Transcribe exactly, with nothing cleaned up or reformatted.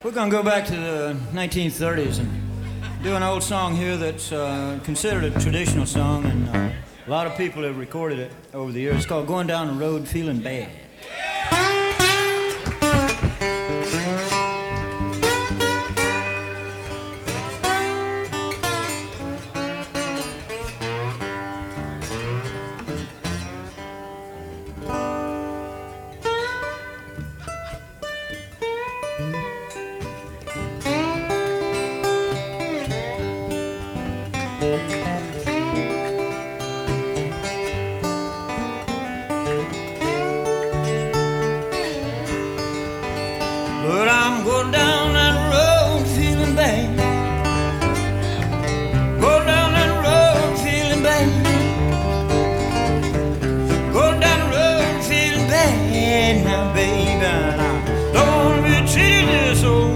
We're going to go back to the nineteen thirties and do an old song here that's uh, considered a traditional song, and uh, a lot of people have recorded it over the years. It's called Going Down the Road Feeling Bad. Thank you.